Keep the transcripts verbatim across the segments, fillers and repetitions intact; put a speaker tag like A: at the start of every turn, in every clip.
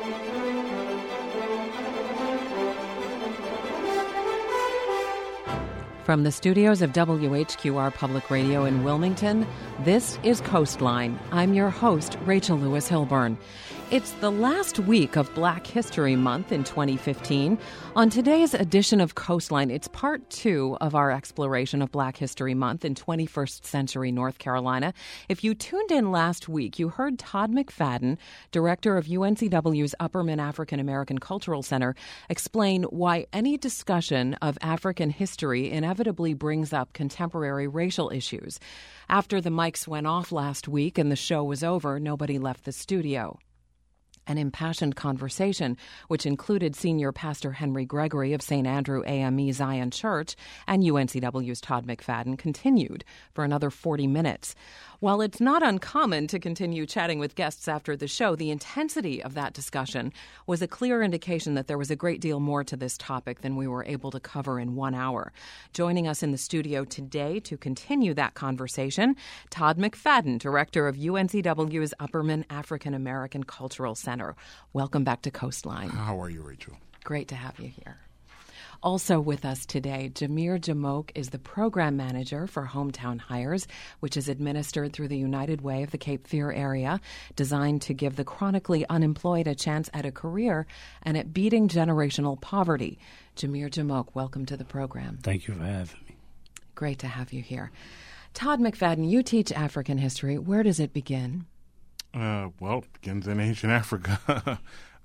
A: From the studios of W H Q R Public Radio in Wilmington, this is Coastline. I'm your host, Rachel Lewis Hilburn. It's the last week of Black History Month in twenty fifteen. On today's edition of Coastline, it's part two of our exploration of Black History Month in twenty-first century North Carolina. If you tuned in last week, you heard Todd McFadden, director of U N C W's Upperman African American Cultural Center, explain why any discussion of African history inevitably brings up contemporary racial issues. After the mics went off last week and the show was over, nobody left the studio. An impassioned conversation, which included Senior Pastor Henry Gregory of Saint Andrew A M E Zion Church and U N C W's Todd McFadden, continued for another forty minutes. While it's not uncommon to continue chatting with guests after the show, the intensity of that discussion was a clear indication that there was a great deal more to this topic than we were able to cover in one hour. Joining us in the studio today to continue that conversation, Todd McFadden, director of U N C W's Upperman African American Cultural Center. Welcome back to Coastline.
B: How are you, Rachel?
A: Great to have you here. Also with us today, Jamir Jamoke is the program manager for Hometown Hires, which is administered through the United Way of the Cape Fear area, designed to give the chronically unemployed a chance at a career and at beating generational poverty. Jamir Jamoke, welcome to the program.
C: Thank you for having me.
A: Great to have you here. Todd McFadden, you teach African history. Where does it begin?
B: Uh, well, it begins in ancient Africa.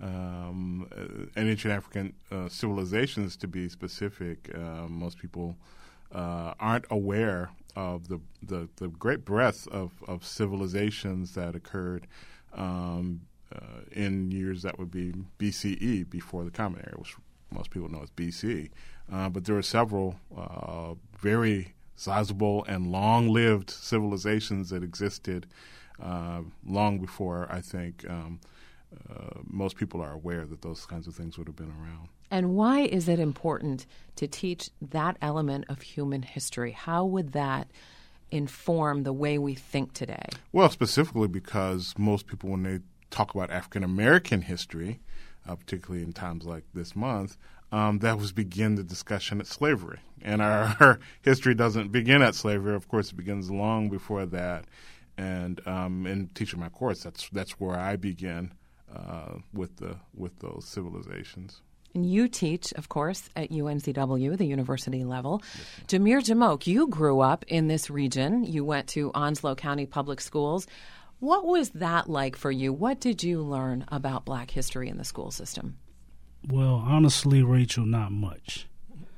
B: Um, uh, ancient African uh, civilizations, to be specific. Uh, most people uh, aren't aware of the, the, the great breadth of, of civilizations that occurred um, uh, in years that would be B C E, before the Common Era, which most people know as B C. Uh, but there were several uh, very sizable and long-lived civilizations that existed uh, long before, I think, um, Uh, most people are aware that those kinds of things would have been around.
A: And why is it important to teach that element of human history? How would that inform the way we think today?
B: Well, specifically because most people, when they talk about African American history, uh, particularly in times like this month, um, that was begin the discussion at slavery. And our, our history doesn't begin at slavery. Of course, it begins long before that. And um, in teaching my course, that's that's where I begin. Uh, with the with those civilizations.
A: And you teach, of course, at U N C W, the university level. Yes, Jamir Jamoke, you grew up in this region. You went to Onslow County Public Schools. What was that like for you? What did you learn about Black history in the school system?
C: Well, honestly, Rachel, not much.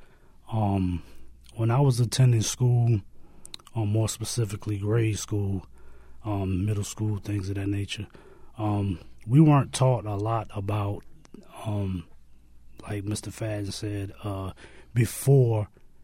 C: Um, when I was attending school, um, more specifically grade school, um, middle school, things of that nature, um, we weren't taught a lot about, um, like Mister Fadden said, uh, before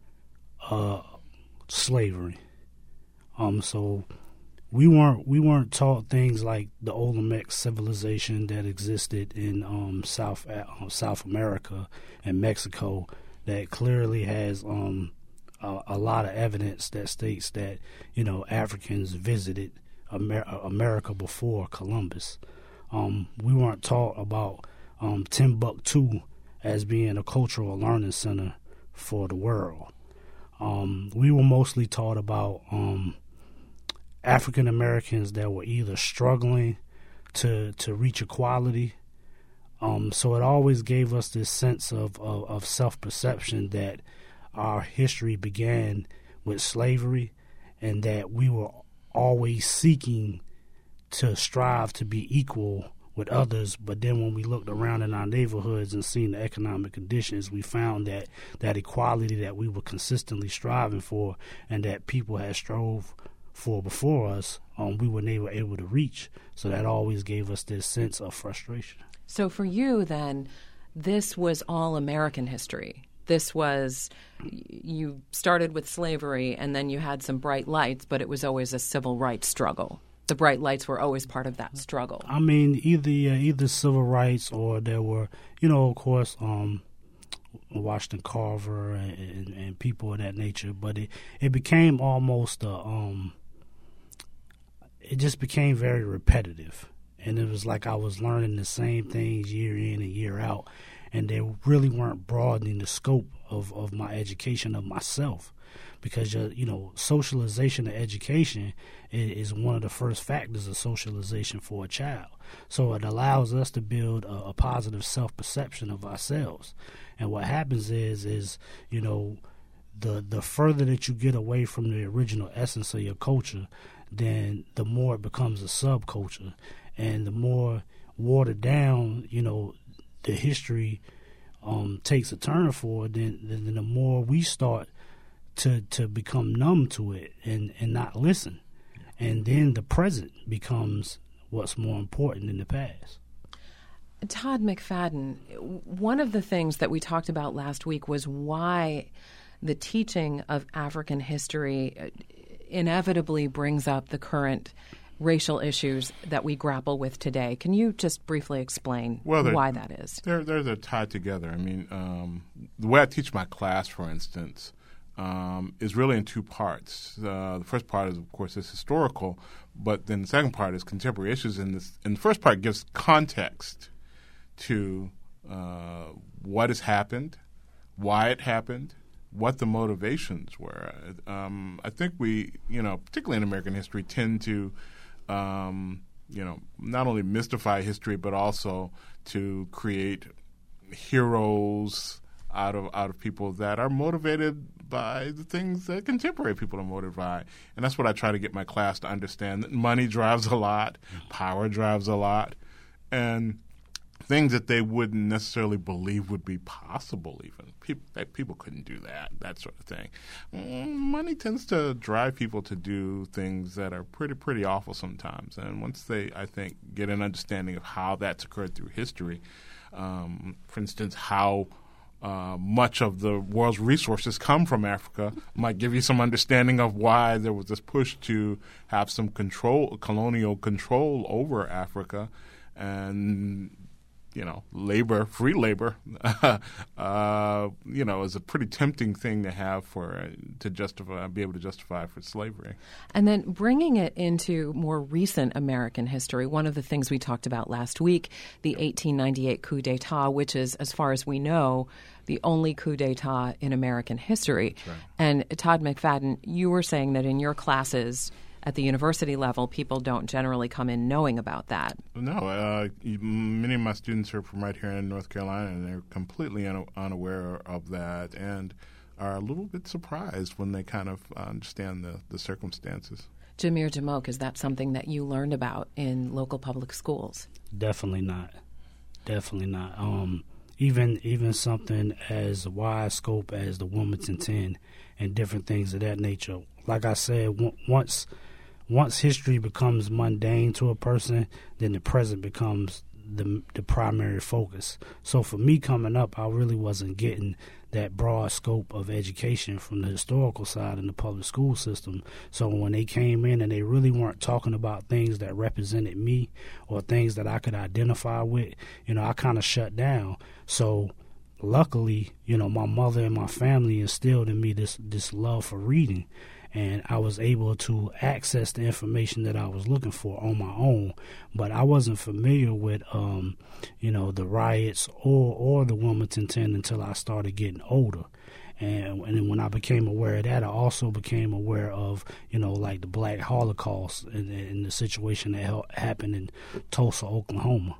C: uh, slavery. Um, so we weren't we weren't taught things like the Olmec civilization that existed in um, South uh, South America and Mexico that clearly has um, a, a lot of evidence that states that, you know, Africans visited Amer- America before Columbus. Um, we weren't taught about um, Timbuktu as being a cultural learning center for the world. Um, we were mostly taught about um, African Americans that were either struggling to to reach equality. Um, so it always gave us this sense of, of, of self-perception that our history began with slavery and that we were always seeking to strive to be equal with others. But then when we looked around in our neighborhoods and seen the economic conditions, we found that that equality that we were consistently striving for and that people had strove for before us, um, we were never able to reach. So that always gave us this sense of frustration.
A: So for you then, this was all American history. This was, you started with slavery and then you had some bright lights, but it was always a civil rights struggle. The bright lights were always part of that struggle.
C: I mean, either uh, either civil rights or there were, you know, of course, um, Washington Carver and, and, and people of that nature. But it, it became almost, a, um, it just became very repetitive. and it was like I was learning the same things year in and year out, and they really weren't broadening the scope of, of my education of myself. Because, you know, socialization and education is one of the first factors of socialization for a child. So it allows us to build a, a positive self-perception of ourselves. And what happens is, is you know, the the further that you get away from the original essence of your culture, then the more it becomes a subculture. And the more watered down, you know, the history um, takes a turn for, then, then the more we start to to become numb to it and, and not listen. And then the present becomes what's more important than the past.
A: Todd McFadden, one of the things that we talked about last week was why the teaching of African history inevitably brings up the current racial issues that we grapple with today. Can you just briefly explain well, why that is?
B: They're, they're, they're tied together. I mean, um, the way I teach my class, for instance, Um, is really in two parts. Uh, the first part is, of course, is historical, but then the second part is contemporary issues. And, this, and the first part gives context to uh, what has happened, why it happened, what the motivations were. Um, I think we, you know, particularly in American history, tend to, um, you know, not only mystify history, but also to create heroes out of out of people that are motivated by the things that contemporary people are motivated by. And that's what I try to get my class to understand, that money drives a lot, power drives a lot, and things that they wouldn't necessarily believe would be possible even. People, that people couldn't do that, that sort of thing. Money tends to drive people to do things that are pretty, pretty awful sometimes. And once they, I think, get an understanding of how that's occurred through history, um, for instance, how Uh, much of the world's resources come from Africa, might give you some understanding of why there was this push to have some control, colonial control over Africa, and you know, labor, free labor, uh, you know, is a pretty tempting thing to have for uh, to justify, be able to justify for slavery.
A: And then bringing it into more recent American history, one of the things we talked about last week, the eighteen ninety-eight coup d'etat, which is, as far as we know, the only coup d'etat in American history.
B: Right.
A: And Todd McFadden, you were saying that in your classes at the university level, people don't generally come in knowing about that.
B: No, uh, many of my students are from right here in North Carolina, and they're completely un- unaware of that and are a little bit surprised when they kind of understand the, the circumstances.
A: Jamir Jamoke, is that something that you learned about in local public schools?
C: Definitely not. Definitely not. Um, even even something as wide scope as the Wilmington ten and different things of that nature. Like I said, w- once once history becomes mundane to a person, then the present becomes the the primary focus. So for me coming up, I really wasn't getting that broad scope of education from the historical side in the public school system. So when they came in and they really weren't talking about things that represented me or things that I could identify with, you know, I kind of shut down. So luckily, you know, my mother and my family instilled in me this this love for reading. And I was able to access the information that I was looking for on my own. But I wasn't familiar with, um, you know, the riots or, or the Wilmington ten until I started getting older. And, and then when I became aware of that, I also became aware of, you know, like the Black Holocaust and, and the situation that ha- happened in Tulsa, Oklahoma.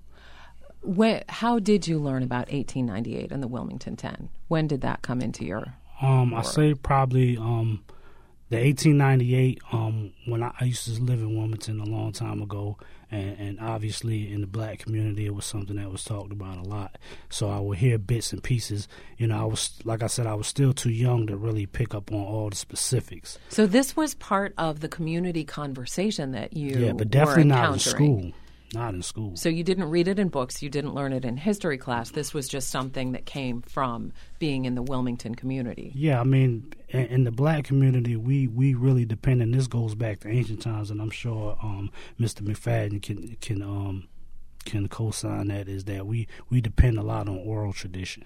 A: When, how did you learn about eighteen ninety-eight and the Wilmington ten? When did that come into your
C: Um, I say probably... Um, The eighteen ninety-eight, um, when I, I used to live in Wilmington a long time ago, and, and obviously in the black community, it was something that was talked about a lot. So I would hear bits and pieces. You know, I was, like I said, I was still too young to really pick up on all the specifics.
A: So this was part of the community conversation that you
C: yeah, but definitely
A: were
C: not in school. Not in school.
A: So you didn't read it in books. You didn't learn it in history class. This was just something that came from being in the Wilmington community.
C: Yeah, I mean, in, in the black community, we, we really depend, and this goes back to ancient times, and I'm sure um, Mister McFadden can can um, can co-sign that, is that we, we depend a lot on oral tradition.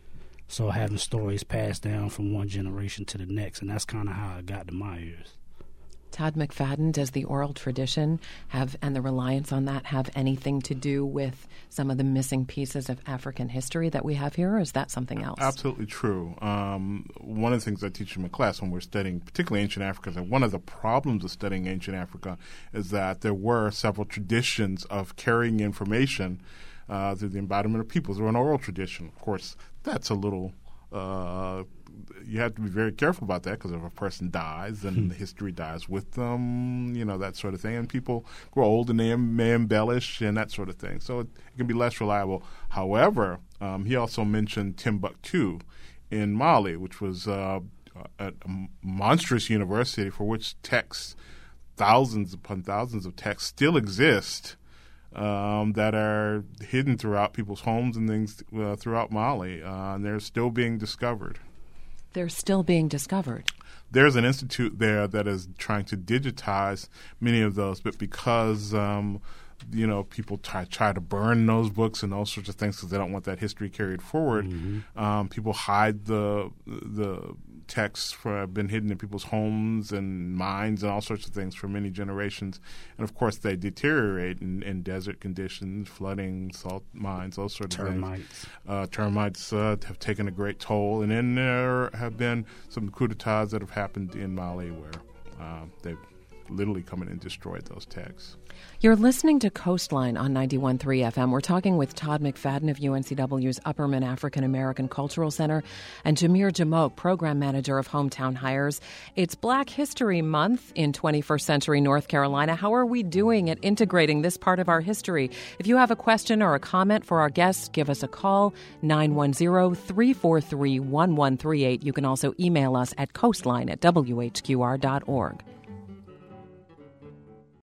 C: So having stories passed down from one generation to the next, and that's kind of how it got to my ears.
A: Todd McFadden, does the oral tradition have and the reliance on that have anything to do with some of the missing pieces of African history that we have here, or is that something else?
B: Absolutely true. Um, one of the things I teach in my class when we're studying particularly ancient Africa is that one of the problems of studying ancient Africa is that there were several traditions of carrying information uh, through the embodiment of peoples. There were an oral tradition. Of course, that's a little uh, you have to be very careful about that because if a person dies, then hmm. the history dies with them, you know, that sort of thing. And people grow old and they may embellish and that sort of thing. So it, it can be less reliable. However, um, he also mentioned Timbuktu in Mali, which was uh, a, a monstrous university for which texts, thousands upon thousands of texts still exist um, that are hidden throughout people's homes and things uh, throughout Mali. Uh, and they're still being discovered.
A: They're still being discovered.
B: There's an institute there that is trying to digitize many of those, but because um, you know people try try to burn those books and those sorts of things because they don't want that history carried forward, mm-hmm. um, people hide the the texts for have been hidden in people's homes and minds and all sorts of things for many generations, and of course they deteriorate in, in desert conditions, flooding, salt mines, those sorts
C: termites.
B: of things. Uh, termites uh, have taken a great toll, and then there have been some coups d'etats that have happened in Mali where uh, they've literally come in and destroyed those texts.
A: You're listening to Coastline on ninety-one point three F M. We're talking with Todd McFadden of U N C W's Upperman African American Cultural Center and Jamir Jamoke, Program Manager of Hometown Hires. It's Black History Month in twenty-first century North Carolina. How are we doing at integrating this part of our history? If you have a question or a comment for our guests, give us a call, nine one zero, three four three, one one three eight. You can also email us at coastline at w h q r dot org.